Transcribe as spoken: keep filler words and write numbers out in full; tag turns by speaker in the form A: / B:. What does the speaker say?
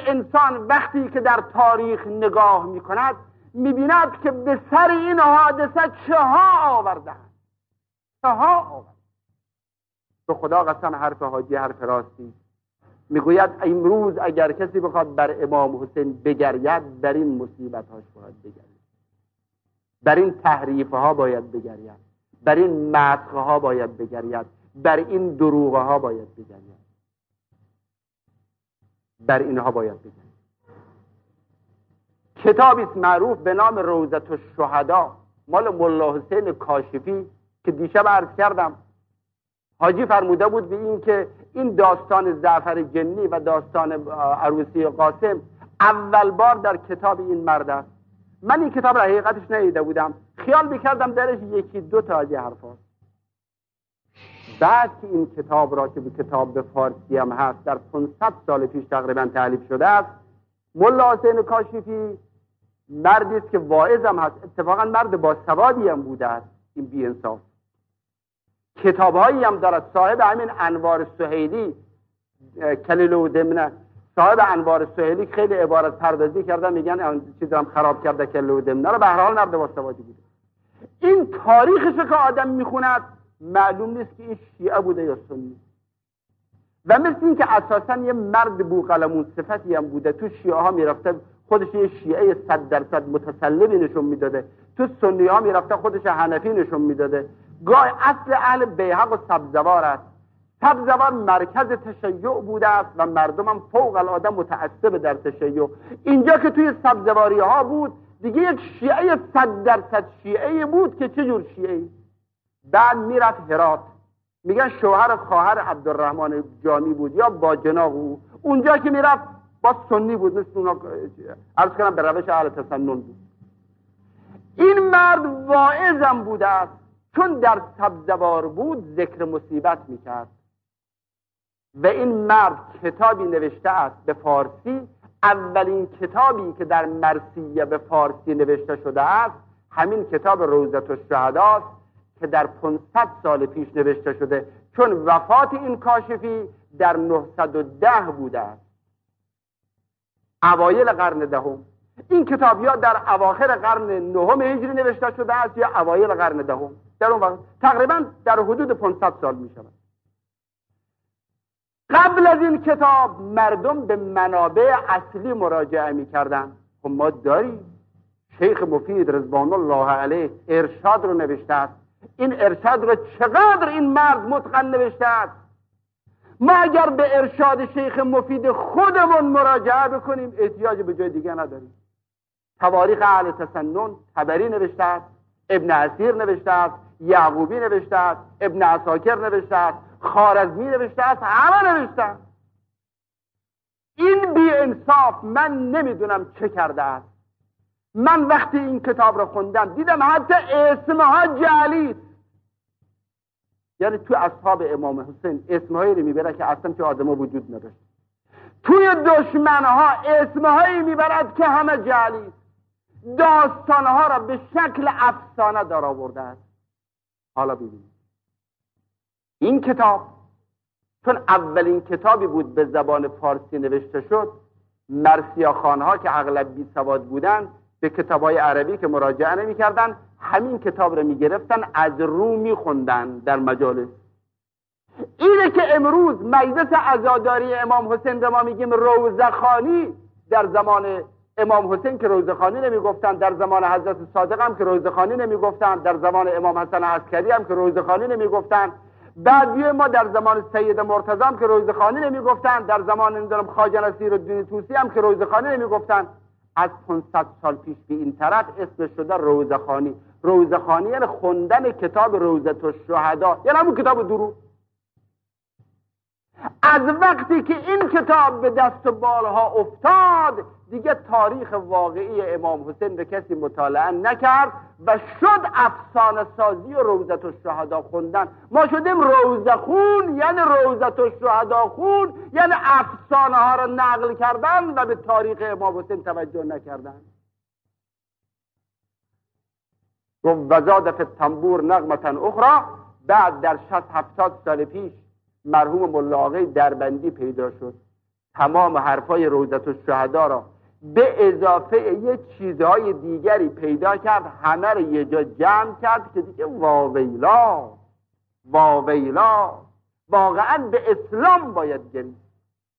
A: انسان وقتی که در تاریخ نگاه می کند می بیند که به سر این حادثه چه ها آوردند، چه ها آوردند. به خدا قسم حرف حاجی حرف راستی. میگوید امروز اگر کسی بخواد بر امام حسین بگرید، بر این مصیبت هاش باید بگرید، بر این تحریف ها باید بگرید، بر این مسخ ها باید بگرید، بر این دروغ ها باید بگرید، بر اینها باید بگرید. کتابی است معروف به نام روضة الشهداء مال ملا حسین کاشفی که دیشب عرض کردم. حاجی فرموده بود به این که این داستان جعفر جنی و داستان عروسی قاسم اول بار در کتاب این مرد است. من این کتاب را حقیقتش ندیده بودم، خیال میکردم درش یکی دو تا از این حرف هست. بعد که این کتاب را که به کتاب به فارسی هم هست در پانصد سال پیش تقریبا تألیف شده است، ملا حسین کاشفی مردی است که واعظ هم هست، اتفاقا مرد با سوادی هم بوده است. این بی انصاف کتابهایی هم دارد، صاحب همین انوار سهیلی کلیل و دمنه، صاحب انوار سهیلی خیلی عبارت پردازی کردن، میگن اون چیزی هم خراب کرده کلیل و دمنه رو. به هر حال مرد با سوادی بوده. این تاریخش که آدم میخوند معلوم نیست که این شیعه بوده یا سنی، و مثل این که اساسا یه مرد بوقلمون صفتی هم بوده. تو شیعه ها میرفته خودش یه شیعه صد درصد متسلبی نشون میداده، تو سنی ها میرفته خودش حنفی نشون میداده. گاه اصل اهل بیهق و سبزوار است. سبزوار مرکز تشیع بوده است و مردم هم فوق العاده متعصب در تشیع. اینجا که توی سبزواری ها بود دیگه یک شیعه صد درصد شیعه بود که چه جور شیعه. بعد میرفت هرات، میگن شوهر خواهر عبدالرحمن جامی بود یا با جناق او، اونجا که میرفت با سنی بود، مثل اونا عرض کنم به روش اهل تسنن بود. این مرد واعظم بوده است، چون در سبزوار بود ذکر مصیبت میکرد و این مرد کتابی نوشته است به فارسی. اولین کتابی که در مرثیه به فارسی نوشته شده است همین کتاب روضة الشهداء است که در پانصد سال پیش نوشته شده، چون وفات این کاشفی در نهصد و ده بوده است، اوایل قرن دهم. این کتاب یا در اواخر قرن نهم هجری نوشته شده است یا اوایل قرن دهم، در اون وقت تقریبا در حدود پانصد سال می شود. قبل از این کتاب مردم به منابع اصلی مراجعه می کردن. خب ما داریم شیخ مفید رضوان الله علیه ارشاد رو نوشته است. این ارشاد رو چقدر این مرد متقن نوشته است. ما اگر به ارشاد شیخ مفید خودمون مراجعه بکنیم احتیاج به جای دیگه نداریم. تواریخ اهل تسنن طبری نوشته است، ابن اسیر نوشته است، یعقوبی نوشته است، ابن عساکر نوشته است، خوارزمی نوشته است، همه نوشته است. این بی انصاف من نمیدونم چه کرده است. من وقتی این کتاب رو خوندم دیدم حتی اسمها جعلی است. یعنی تو اصحاب امام حسین اسمهایی رو میبره که اصلا تو آدم‌ها وجود نداشت. توی دشمنها اسمهایی میبرد که همه جعلی است. داستانها را به شکل افسانه در آورده است. حالا ببینید این کتاب چون اولین کتابی بود به زبان فارسی نوشته شد، مرثیه‌خوان‌ها که اغلب بی سواد بودن به کتاب‌های عربی که مراجعه نمی‌کردن همین کتاب رو می‌گرفتن از رو می‌خوندن در مجالس. اینه که امروز مجلس عزاداری امام حسین رو ما میگیم روضه‌خوانی، در زمان امام حسین که روضه‌خوانی نمیگفتن، در زمان حضرت صادق هم که روضه‌خوانی نمیگفتن، در زمان امام حسن عسکری هم که روضه‌خوانی نمیگفتن، بعدی ما در زمان سید مرتضی هم که روضه‌خوانی نمیگفتن، در زمان نمیدونم خواجه نصیرالدین طوسی هم که روضه‌خوانی نمیگفتن. از پانصد سال پیش به این طرف اسمش شده روضه‌خوانی. روضه‌خوانی یعنی خوندن کتاب روضة الشهداء، یعنی همون کتاب دروغ. از وقتی که این کتاب به دست و بالها افتاد دیگه تاریخ واقعی امام حسین به کسی مطالعه نکرد و شد افسانه سازی و روضة الشهداء خوندن. ما شدیم روضه خون، یعنی روضة الشهداء خون، یعنی افسانه ها را نقل کردن و به تاریخ امام حسین توجه نکردن. و زاد فی التنبور نغمة اخرى. بعد در شصت هفتاد سال پیش مرحوم ملا آقای دربندی پیدا شد، تمام حرفای روضت الشهدا را به اضافه یه چیزهای دیگری پیدا کرد، همه رو یه جا جمع کرد که دیگه واویلا واویلا واقعا به اسلام باید گرید.